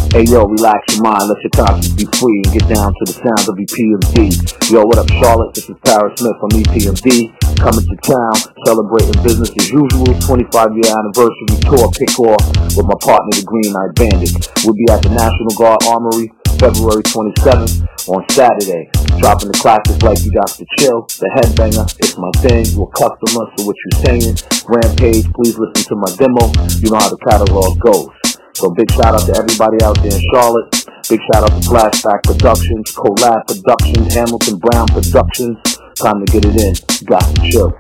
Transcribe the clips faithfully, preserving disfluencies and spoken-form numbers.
Hey yo, relax your mind, let your conscience be free and get down to the sound of E P M D. Yo, what up, Charlotte? This is Paris Smith from E P M D, coming to town, celebrating business as usual. twenty-five year anniversary tour kickoff with my partner, the Green Knight Bandits. We'll be at the National Guard Armory February twenty-seventh on Saturday, dropping the classics like You Got to Chill, The Headbanger, It's My Thing, You a Customer, So What You Saying, Rampage, Please Listen to My Demo. You know how the catalog goes. So big shout out to everybody out there in Charlotte. Big shout out to Flashback Productions, Collab Productions, Hamilton Brown Productions. Time to get it in. Got to chill.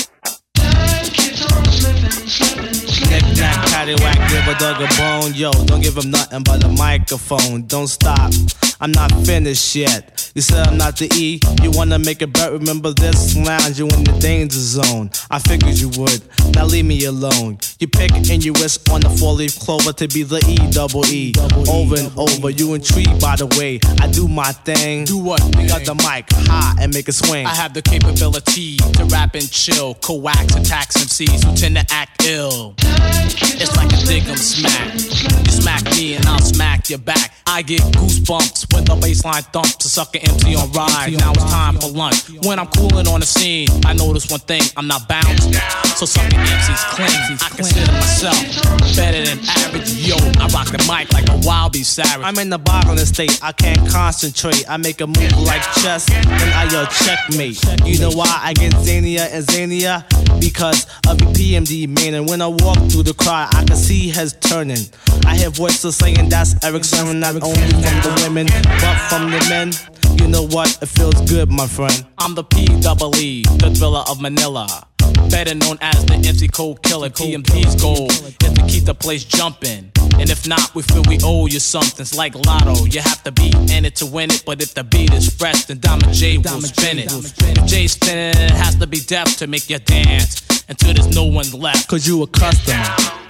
Knick-knack, paddywhack, give a dog a bone. Yo, don't give him nothing but a microphone. Don't stop, I'm not finished yet. You said I'm not the E, you wanna make it bet. Remember this lounge, you in the danger zone. I figured you would, now leave me alone. You pick and you wish on the four-leaf clover to be the E double E. Over and over, you intrigued by the way I do my thing. Do what? You got the mic high and make it swing. I have the capability to rap and chill, coax attacks M Cs who tend to act ill. It's like a diggum smack. You smack me and I'll smack your back. I get goosebumps when the baseline thumps. A sucker empty on ride. Now it's time for lunch. When I'm cooling on the scene, I notice one thing: I'm not bouncing. So sucker M Cs clean. I consider myself better than average. Yo, I rock the mic like a wild beast savage. I'm in the boggling state, I can't concentrate. I make a move like chess, and I yell checkmate. You know why I get zanier and zanier? Because of E P M D, man. And when I walk through the crowd, I can see heads turning. I hear voices saying that's Eric Sermon, not only from the women, but from the men. You know what? It feels good, my friend. I'm the P double E, the thriller of Manila. Better known as the M C Code Killer. P M D's goal is to keep the place jumping. And if not, we feel we owe you something. It's like Lotto, you have to be in it to win it. But if the beat is fresh, then Diamond J will spin it. If J's spinning it, it has to be deaf to make you dance until there's no one left. Cause you a customer.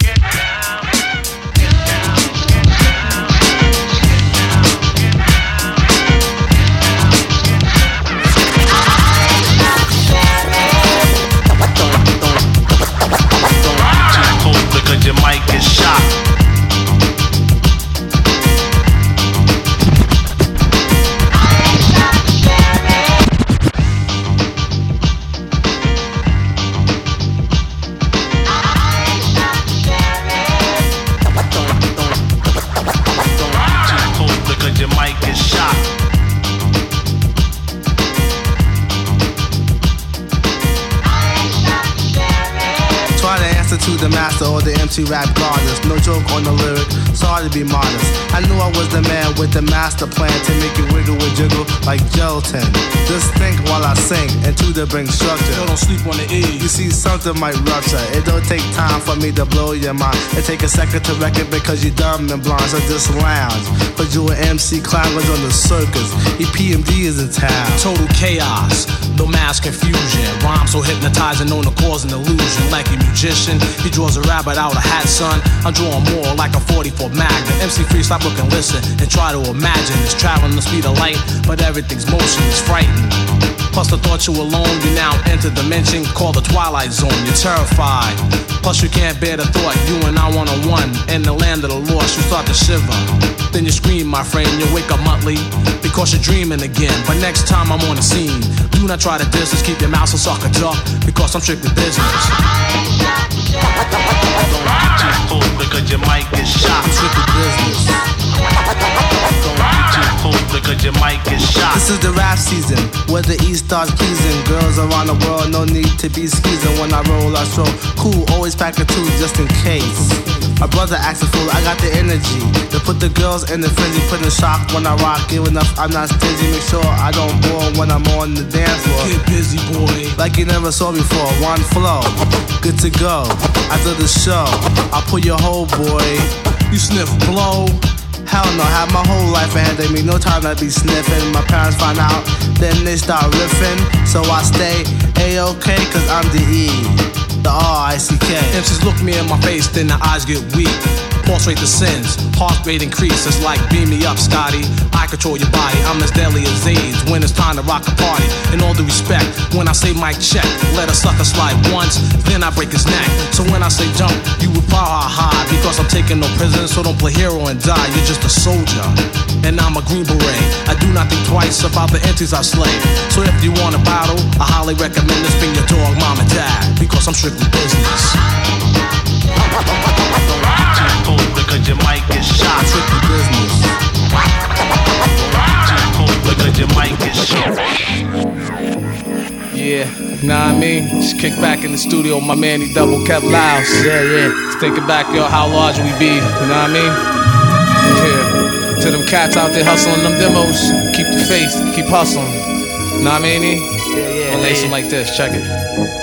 Because your mic is shot. Because your mic is shot. To the master or the M C rap goddess. No joke on the lyric, sorry to be modest. I knew I was the man with the master plan to make you wiggle and jiggle like gelatin. Just think while I sing and to the bring structure. Yo, don't sleep on the E. You see something might rupture. It don't take time for me to blow your mind. It take a second to wreck it because you dumb and blind. So just lounge. But you an M C climbers on the circus. E P M D is in town. Total chaos, no mass confusion. Rhyme so hypnotizing, known to cause an illusion. Like a magician, he draws a rabbit out of hat, son. I'm drawing more like a forty-four Magnum. M C free, stop, look and listen and try to imagine. It's traveling the speed of light, but everything's motion is frightening. Plus the thought you alone, you now enter dimension called the Twilight Zone. You're terrified. Plus you can't bear the thought, you and I one-on-one in the land of the lost. You start to shiver, then you scream, my friend. You wake up monthly because you're dreaming again. But next time I'm on the scene, do not try to distance. Keep your mouth so sucker duck because I'm strictly business. Don't get too full because your mic is shot. I'm strictly business. Don't get too full because your mic is shot. This is the rap season where the East starts pleasing. Girls around the world, no need to be skeezing. When I roll, I stroll cool, always pack a two just in case. My brother acts a fool, I got the energy to put the girls in the frenzy, put in shock when I rock. Give enough, I'm not stingy. Make sure I don't bore when I'm on the dance floor. Get busy, boy. Like you never saw before. One flow, good to go. After the show, I'll put your whole boy. You sniff blow. Hell no, have my whole life ahead of me. No time to be sniffing. My parents find out, then they start riffing. So I stay A-OK, cause I'm the E. the R I C K. M Cs look me in my face, then their eyes get weak. Pulse rate descends, heart rate increases. Like beam me up, Scotty. I control your body, I'm as deadly as AIDS when it's time to rock a party. In all due respect, when I say mic check, let a sucker slide once, then I break his neck. So when I say jump, you would power high, because I'm taking no prisoners, so don't play hero and die. You're just a soldier, and I'm a green beret. I do not think twice about the entities I slay. So if you want a battle, I highly recommend this bring your dog, mom and dad, because I'm strictly business. Because your mic is shot. Strictly business. Because your mic is shot. Yeah, nah I mean, just kick back in the studio, my man, he double kept loud. Yeah, yeah. Just thinking back, yo, how large we be, you know what I mean? Yeah. To them cats out there hustling them demos, keep the faith, keep hustling. Know what I mean? Yeah, yeah. I'll lace them like this, check it.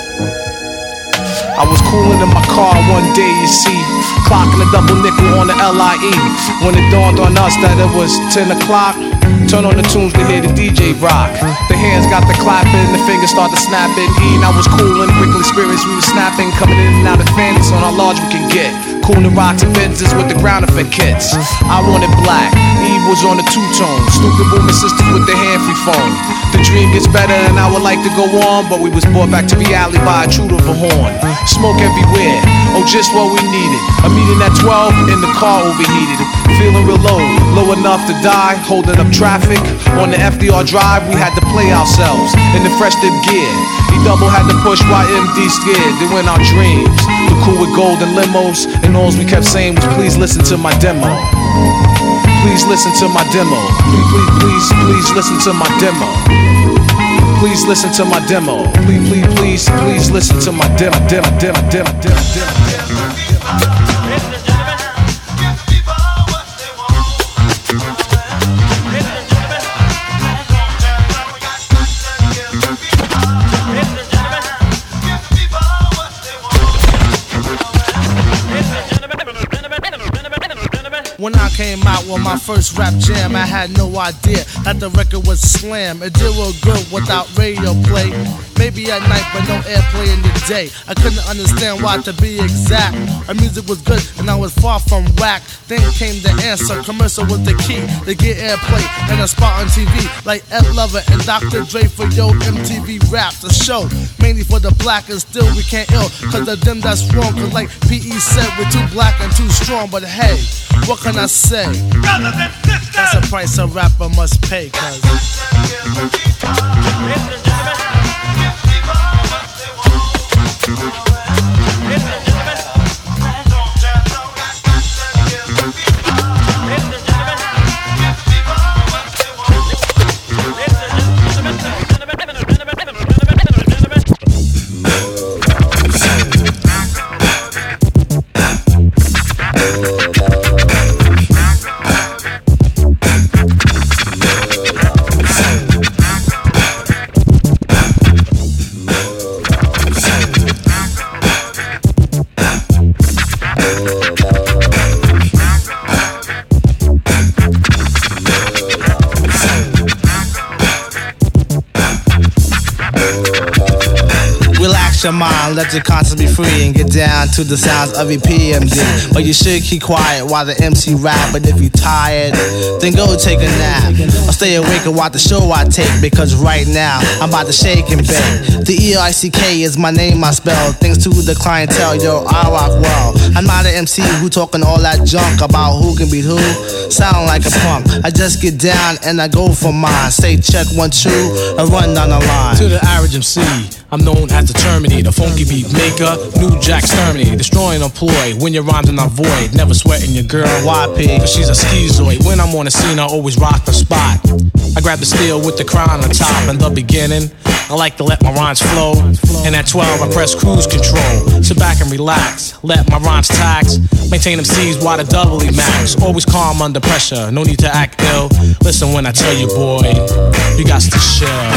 I was cooling in my car one day, you see, clocking a double nickel on the L I E. When it dawned on us that it was ten o'clock, turn on the tunes to hear the D J rock. The hands got the clapping, the fingers start to snapping. E and I was cooling, quickly spirits we were snapping, coming in and out of fantasy on how large we can get. Cooling rocks and Benzes with the ground effect kits. I wanted black, Eve was on the two-tone. Stupid booming sisters with the hand-free phone. The dream gets better and I would like to go on, but we was brought back to reality by a intruder of a horn. Smoke everywhere, oh just what we needed. A meeting at twelve, in the car overheated. Feeling real low, low enough to die. Holding up traffic, on the F D R drive we had to play ourselves in the fresh dip gear. E double had to push while M D scared. They went our dreams, the cool with golden limos. And all we kept saying was please listen to my demo. Please listen to my demo. Please, please, please, please listen to my demo. Please listen to my demo. Please, please, please, please listen to my demo, demo, demo, demo, demo, demo. When I came out with my first rap jam, I had no idea that the record was slam. It did real good without radio play. Maybe at night, but no airplay in the day. I couldn't understand why, to be exact. Our music was good and I was far from whack. Then came the answer, commercial was the key to get airplay and a spot on T V. Like Ed Lover and Doctor Dre for Yo M T V Rap, the show. Mainly for the black and still we can't ill. Cause of them that's wrong, cause like P E said, we're too black and too strong. But hey, what can I say? Brothers and sisters, that's a price a rapper must pay, cause your mind, let your conscience be free and get down to the sounds of your P M D. But you should keep quiet while the M C rap. But if you tired, then go take a nap or stay awake and watch the show I take. Because right now I'm about to shake and bake. The E I C K is my name I spell. Thanks to the clientele, yo, I rock well. I'm not an M C who talking all that junk about who can beat who. Sound like a punk. I just get down and I go for mine. Say check one two and run down the line. To the average M C, I'm known as the Terminator, funky beat maker, New Jack Exterminator, destroying employ when your rhymes are not void. Never sweating your girl, Y P, cause she's a schizoid. When I'm on the scene, I always rock the spot. I grab the steel with the crown on top. In the beginning, I like to let my rhymes flow. And at twelve, I press cruise control. Sit back and relax, let my rhymes tax. Maintain M Cs while the doubly max. Always calm under pressure, no need to act ill. Listen when I tell you, boy, you got to chill.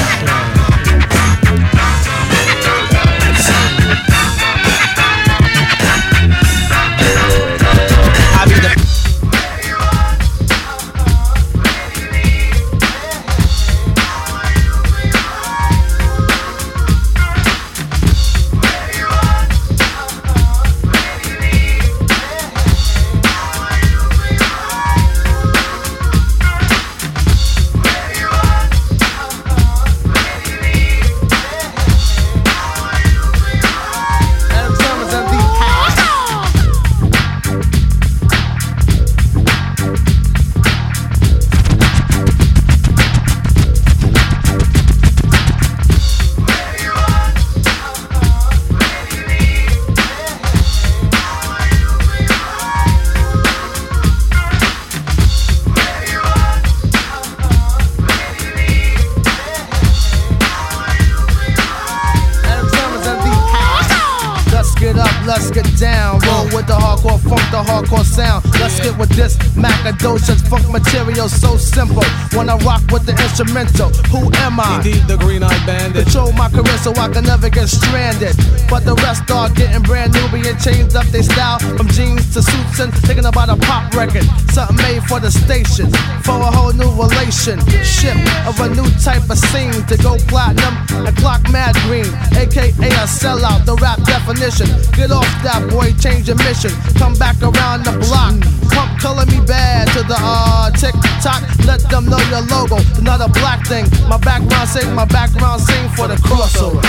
Macadocious funk material so simple. When I rock with the instrumental, who am I? Indeed, the green-eyed bandit. Control my career so I can never get stranded. But the rest are getting brand new, being changed up their style from jeans to suits and thinking about a pop record, something made for the station, for a whole new relationship of a new type of scene to go platinum and clock mad green, aka a sellout. The rap definition. Get off that boy, change your mission. Come back around the block. Pump color me bad to the uh tick tock. Let them know your logo. It's not a black thing. My background sing, my background sing for the crossover.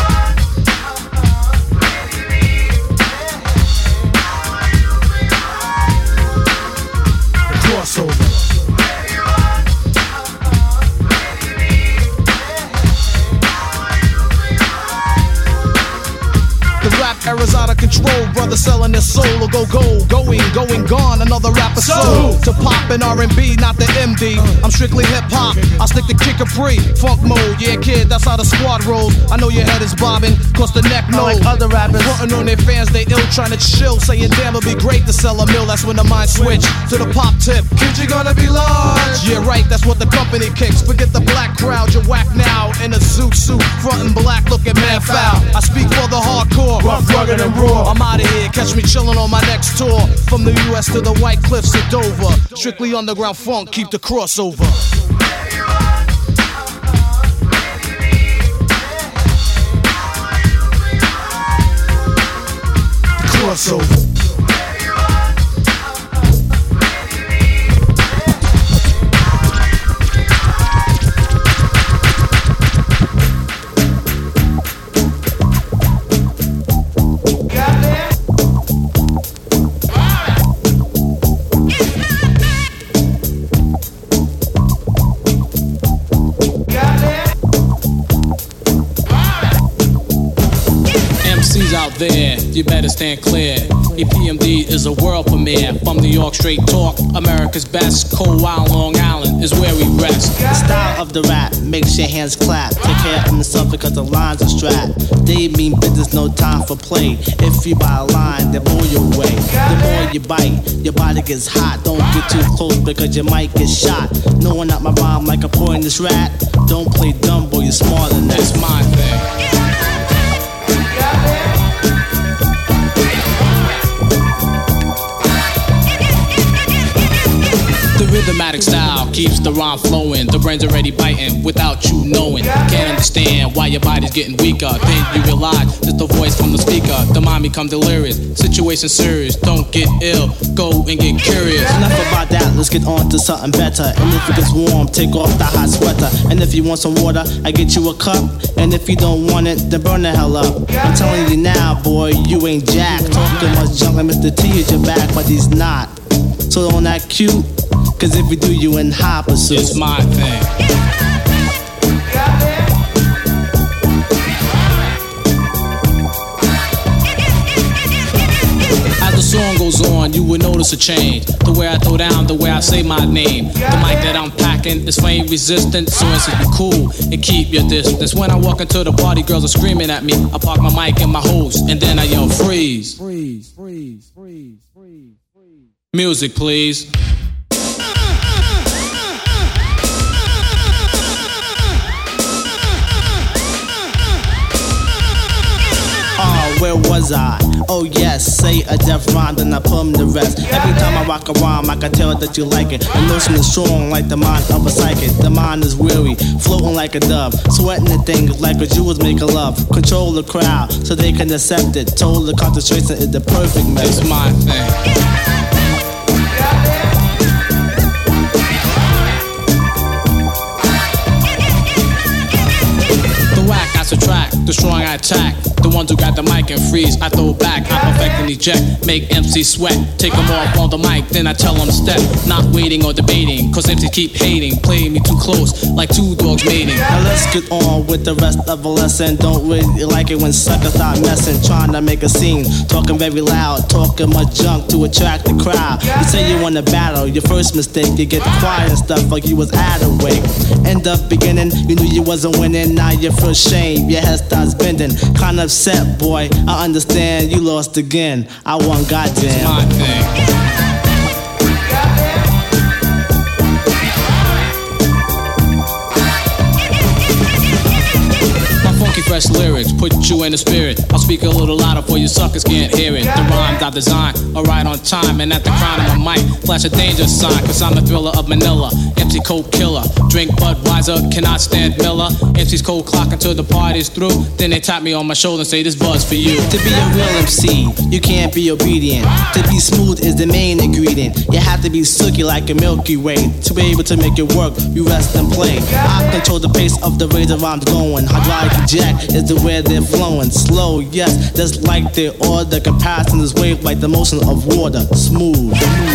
The crossover. Era's out of control, brother selling their soul or go gold, going, going, gone, another rapper soul. To pop and R and B, not the M D. I'm strictly hip hop. I stick to kick a pre, funk mode. Yeah, kid, that's how the squad rolls. I know your head is bobbing, cause the neck knows. Like other rappers, frontin' on their fans, they ill, trying to chill, saying damn, it'll be great to sell a mill. That's when the mind switch to the pop tip. Kid, you gonna be large. Yeah, right, that's what the company kicks. Forget the black crowd, you're whack now in a zoot suit, frontin' black, looking mad foul. I speak for the hardcore. Rough, rugged and raw. I'm out of here, catch me chillin' on my next tour. From the U S to the White Cliffs of Dover. Strictly underground funk, keep the crossover. Crossover. Out there, you better stand clear. E P M D is a world premiere. From New York, straight talk, America's best. Cold Wild Long Island is where we rest. The style of the rap makes your hands clap. Take care of yourself because the lines are strapped. They mean business, no time for play. If you buy a line, they blow you away. The more you bite, your body gets hot. Don't get too close because you might get shot. Knowing out my rhyme like a poisonous rat. Don't play dumb, boy, you're smarter than that. That's my thing. The rhythmatic style keeps the rhyme flowing. The brain's already biting without you knowing. Can't understand why your body's getting weaker. Then you realize it's the voice from the speaker. The mind become delirious. Situation serious. Don't get ill. Go and get curious. Enough about that. Let's get on to something better. And if it gets warm, take off the hot sweater. And if you want some water, I get you a cup. And if you don't want it, then burn the hell up. I'm telling you now, boy, you ain't jack. Talking much junk like Mister T at your back, but he's not. So don't act cute. Cause if we do, you in high pursuit. It's my thing. As the song goes on, you will notice a change. The way I throw down, the way I say my name. The mic that I'm packing is flame resistant, so it's to be cool and keep your distance. When I walk into the party, girls are screaming at me. I park my mic in my hose, and then I yell freeze. Freeze, freeze, freeze, freeze, freeze. Music, please. Where was I? Oh yes, say a deaf rhyme, then I put 'em to rest. Every time I rock a rhyme, I can tell that you like it. The notion is strong like the mind of a psychic. The mind is weary, floating like a dove. Sweating the things like a Jewels make a love. Control the crowd so they can accept it. Total concentration is the perfect method. It's my thing. Subtract, the strong I attack. The ones who got the mic and freeze, I throw back. I perfect and eject, make M C sweat. Take them off on the mic, then I tell them step. Not waiting or debating, cause M C keep hating. Play me too close, like two dogs mating. Now let's get on with the rest of the lesson. Don't really like it when suckers start messing. Trying to make a scene, talking very loud. Talking much junk to attract the crowd. You say you want to battle, your first mistake. You get quiet and stuff like you was out of wake. End up beginning, you knew you wasn't winning. Now you feel shame. Your head starts bending, kinda upset, boy. I understand you lost again. I won, goddamn. It's my thing. fresh lyrics, put you in the spirit. I'll speak a little louder for you suckers can't hear it. The rhymes I design are right on time, and at the crown of my mic, flash a danger sign, cause I'm the thriller of Manila, M C Coke killer. Drink Budweiser, cannot stand Miller. M C's cold clock until the party's through. Then they tap me on my shoulder and say this buzz for you. To be a real M C, you can't be obedient. To be smooth is the main ingredient. You have to be silky like a Milky Way. To be able to make it work, you rest and play. I control the pace of the way the rhymes going. Hydraulic jack is the way they're flowing. Slow, yes, just like the order. Comparison is wave like the motion of water. Smooth.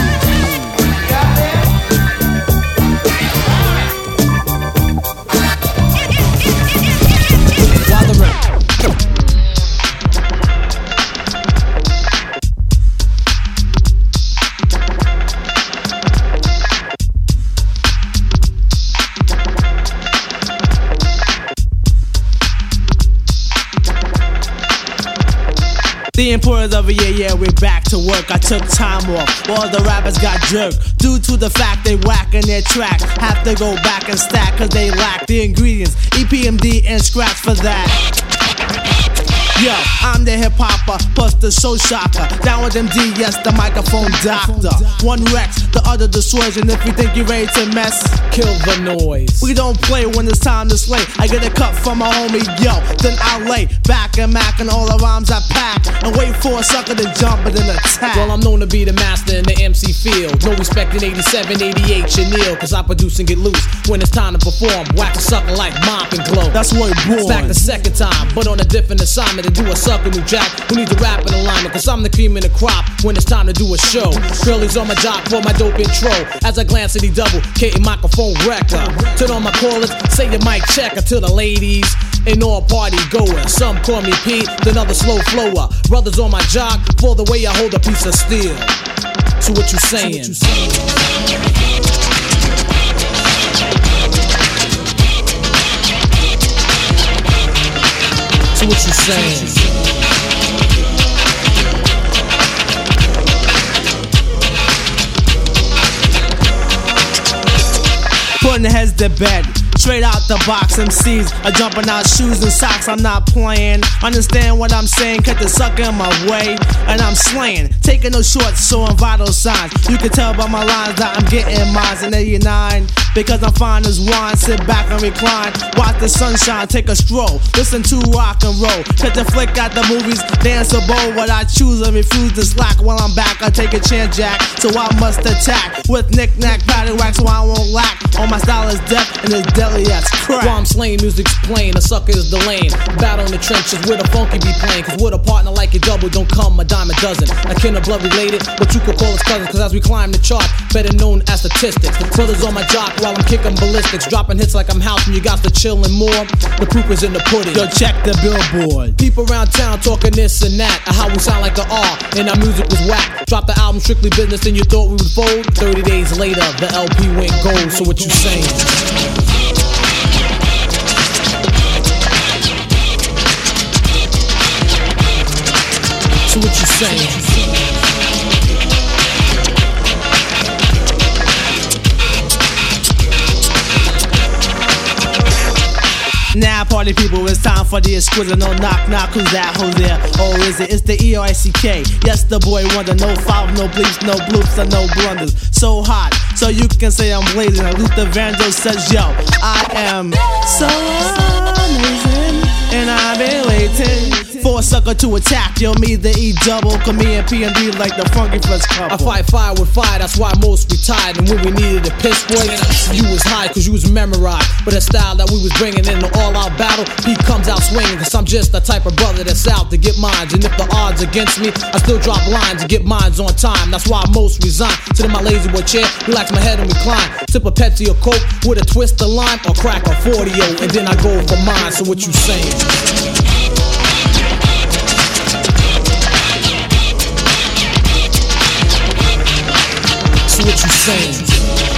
The importance of a year, yeah, we're back to work. I took time off, all the rappers got jerked due to the fact they whack in their track. Have to go back and stack cause they lack the ingredients, E P M D and scratch for that. Yo, I'm the hip-hopper, plus the show shocker. Down with M D, yes, the microphone doctor. One Rex, the other dissuasion. If you think you're ready to mess, kill the noise. We don't play when it's time to slay. I get a cut from my homie, yo, then I lay back and mack and all the rhymes I pack and wait for a sucker to jump and then attack. Well, I'm known to be the master in the M C field. No respect in eighty-seven, eighty-eight, Chanel, cause I produce and get loose when it's time to perform. Whack a sucker like Mop and Glow. That's what it born. Back the second time, but on a different assignment to do a sucker new jack who needs a rap in alignment, cause I'm the cream in the crop when it's time to do a show. Girlies on my jock for my dope intro. As I glance at the double, K microphone wrecker. Turn on my callers, say your mic checker to the ladies and all party goers. Some call me Pete, then others slow flower. Brothers on my jock for the way I hold a piece of steel. So what you saying? So what you saying? Putting heads to bed, straight out the box. M Cs are jumping out shoes and socks. I'm not playing. Understand what I'm saying? Cut the sucker in my way, and I'm slaying. Taking no shorts, showing vital signs. You can tell by my lines that I'm getting mines in eighty-nine. Because I'm fine as wine, sit back and recline. Watch the sunshine, take a stroll. Listen to rock and roll. Cut the flick at the movies, dance a bowl. What I choose and refuse to slack. While I'm back, I take a chance, Jack. So I must attack with knick-knack, paddywhack, so I won't lack. All my style is death and it's deadly as crack. While I'm slaying, music's plain, the sucker is the lane. Battle in the trenches where the funky be playing. Cause with a partner like a double, don't come a dime a dozen. A kin of blood related, but you could call us cousins. Cause as we climb the chart, better known as statistics. The brothers on my jock while I'm kicking ballistics. Dropping hits like I'm house and you got to chillin' more. The proof is in the pudding. Yo, check the billboard. People around town talking this and that, or how we sound like the R, and our music was whack. Dropped the album Strictly Business and you thought we would fold. Thirty days later, the L P went gold. So what you saying? So what you saying? Now party people, it's time for the exquisite. No knock knock, who's that, who's there? Oh is it, it's the E R I C K. Yes, the boy wonder, no foul, no bleeps, no bloops, and no blunders. So hot, so you can say I'm blazing. And Luther Vandross says, yo, I am so amazing, and I've been waiting for a sucker to attack. Yo, me the E double, come me and P M D like the funky first couple. I fight fire with fire, that's why most retired. And when we needed a piss boy, you was high cause you was memorized. But the style that we was bringing in the all-out battle, he comes out swinging. Cause I'm just the type of brother that's out to get mines. And if the odds against me, I still drop lines and get mines on time. That's why most resign. Sit in my lazy boy chair, relax my head and recline. Sip a Pepsi or Coke with a twist of lime, or crack a forty-oh, and then I go for mine. So what you saying? So what you saying?